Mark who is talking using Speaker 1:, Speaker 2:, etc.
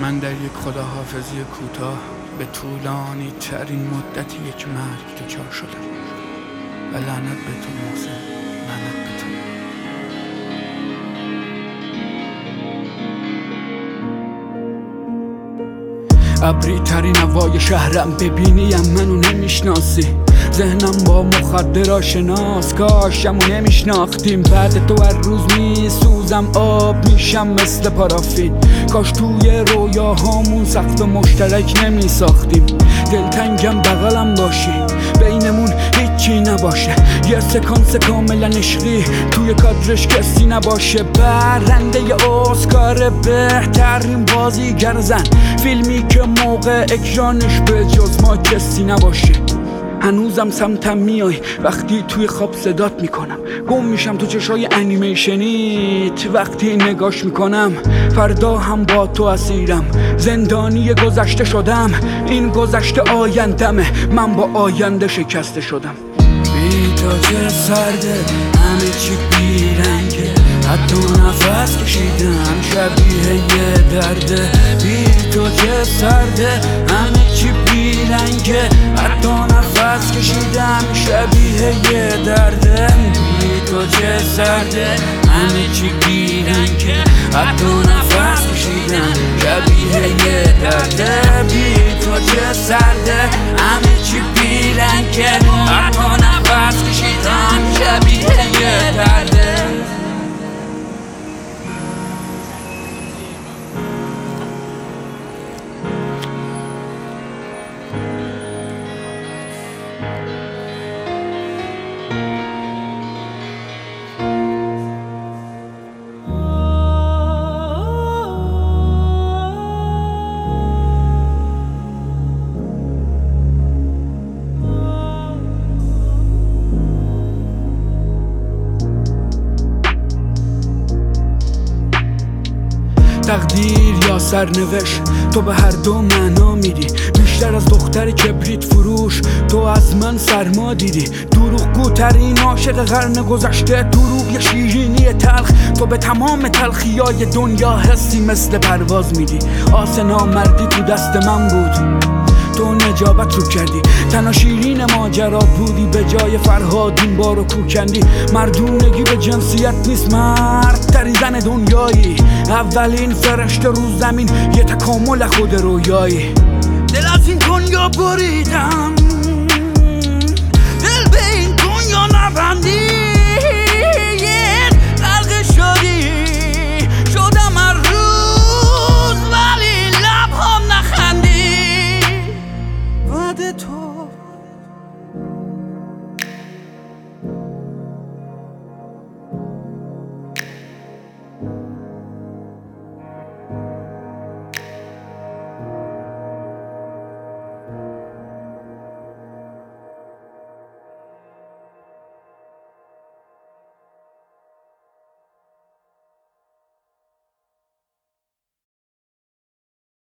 Speaker 1: من در یک خداحافظی کوتاه به طولانی ترین مدت یک مرگ دچار شدم و لعنت به تو محسن، لعنت به تو. ابری ترین هوای شهرم، ببینیم منو نمیشناسی. ذهنم با مخدر آشناس، کاشمو نمیشناختیم. بعد تو هر روز میسوزم، آب میشم مثل پارافین. کاش توی رویاهامون سقف مشترک نمیساختیم. دلتنگم بغلم باشی، بینمون هیچی نباشه. یه سکانس کاملا عشقی توی کادرش کسی نباشه. برنده اسکار بهترین بازیگر زن، فیلمی که موقع اکرانش به جز ما کسی نباشه. هنوزم سمتم میای وقتی توی خواب صدات میکنم. گم میشم تو چشای انیمیشنیت وقتی نگاش میکنم. فردا هم با تو اسیرم، زندانی گذشته شدم. این گذشته آیندمه، من با آینده شکسته شدم. بی تو چه سرده، همه چی بیرنگه. حتی نفس کشیدم شبیه یه درده. بی تو چه سرده، همه چی بیرنگه. حتی نفس کشیدم شبیه یه درده. بی تو چه سرده، همه چی بیرنگه. حتی نفس کشیدم شبیه یه درده. بی تو چه سرده، همه چی بیرنگه. حتی نفس کشیدم شبیه یه درده. تقدیر یا سرنوشت، تو به هر دو معنا میدی. بیشتر از دختر کبریت فروش تو از من سرما دیدی. دروغگو ترین عاشق قرن گذشته، دروغ یه شیرینی تلخ. تو به تمام تلخیای دنیا حسی مثل پرواز میدی. آس نامردی تو دست من بود، تو نجابت رو کردی. تنها شیرین ماجرا بودی، به جای فرهاد این بارو کوکندی. مردونگی به جنسیت نیست، مرد ترین زن دنیایی. اولین فرشته رو زمین، یه تکامل خود رویایی. دل از این دنیا بریدم،